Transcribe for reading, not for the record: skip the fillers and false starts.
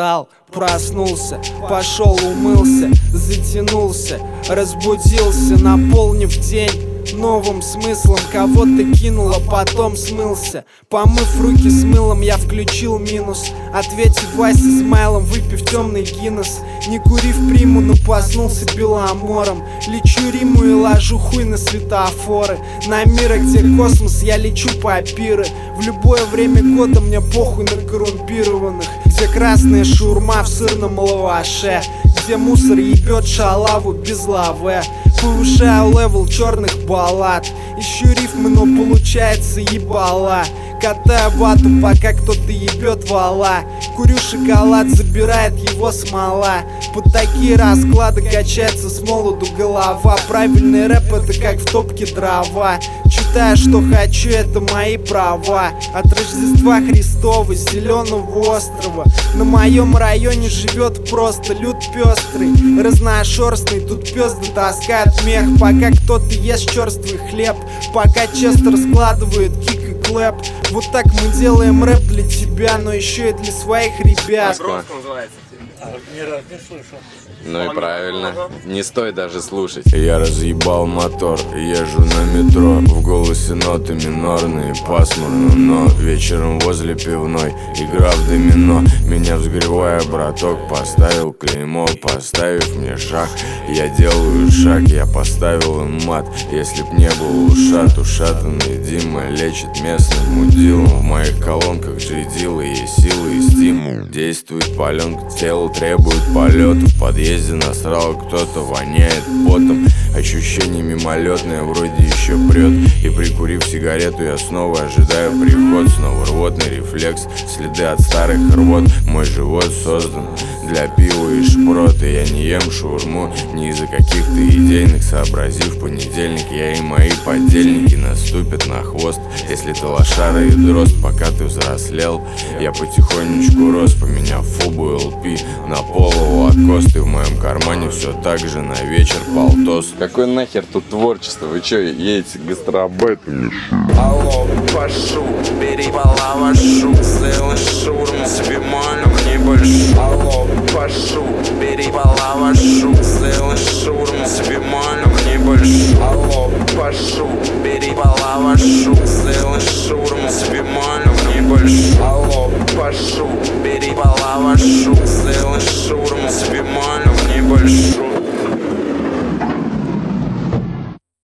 Встал, проснулся, пошел умылся, затянулся, разбудился, наполнив день новым смыслом. Кого-то кинул, а потом смылся. Помыв руки с мылом, я включил минус, ответив Васе смайлом, выпив темный Гиннес. Не курив приму, но проснулся беломором. Лечу Риму и ложу хуй на светофоры. На мира, где космос, я лечу по пиры. В любое время года мне похуй на коррумпированных. Где красная шаурма в сырном лаваше, где мусор ебет шалаву без лаве. Повышаю левел черных баллад, ищу рифмы, но получается ебала. Катаю вату, пока кто-то ебет вала. Курю шоколад, забирает его смола. Под такие расклады качается с молоду голова. Правильный рэп — это как в топке дрова. Читаю, что хочу, это мои права. От Рождества Христова, с зеленого острова. На моем районе живет просто люд пестрый, разношерстный, тут пёзды таскают мех. Пока кто-то ест черствый хлеб, пока Честер складывает кик и клэп. Вот так мы делаем рэп для тебя, но еще и для своих ребят. Не слышал. Ну и правильно, не стоит даже слушать. Я разъебал мотор, езжу на метро. В голосе ноты минорные, пасмурно, но вечером возле пивной игра в домино. Меня взгревая, браток поставил клеймо, поставив мне шаг. Я делаю шаг, я поставил им мат. Если б не был ушат, ушатанный Дима лечит местных мудилом. В моих колонках джейдилы, есть силы и стимул. Действует паленка, тело требует полета. В подъезде насрал кто-то, воняет потом. Ощущение мимолетное, вроде еще прет. И прикурив сигарету, я снова ожидаю приход. Снова рвотный рефлекс, следы от старых рвот. Мой живот создан для пива и шпрота. Я не ем шаурму ни из-за каких-то идейных. Сообразив понедельник, я и мои подельники наступят на хвост. Если ты лошара и дрозд, пока ты взрослел, я потихонечку рос, поменяв фубу ЛП на полу лакост. И в моем кармане все так же на вечер полтос. Какой нахер тут творчество? Вы чё, едете гастробайтами? Алло, пашу, бери по лавашу, целый шурм с бемолем небольшой. Алло, пашу, бери по лавашу, целый шурм с бемолем небольшой. Алло, пашу, бери по лавашу, целый шурм с бемолем небольшой. Алло, пашу, бери по лавашу, целый